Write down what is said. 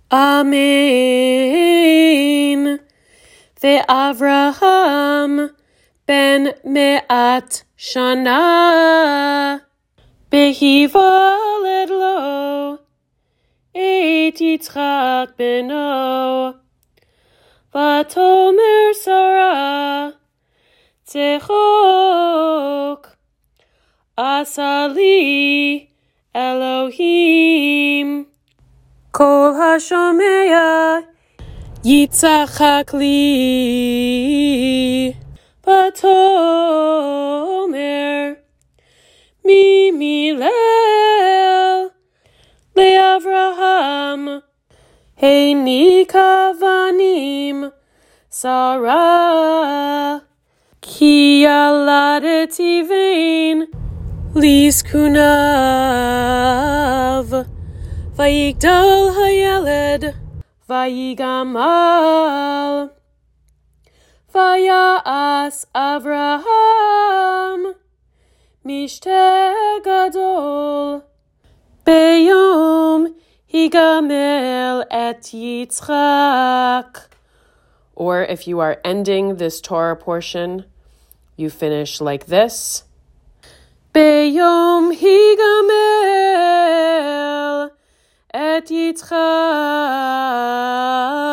Amen. Ve'Avraham ben me'at shana behivaled lo et Yitzchak beno vatomer Sarah Tzechok asali Elohim kol hashomea Yitzchak li vatomer mimilel leAvraham heini kavanim Sarah ki yaladeti vein lizkunav vayigdal hayeled vayigamal vayas Avraham mishte gadol beyom higamel et Yitzchak. Or if you are ending this Torah portion, you finish like this. Beyom higamel et Yitzchak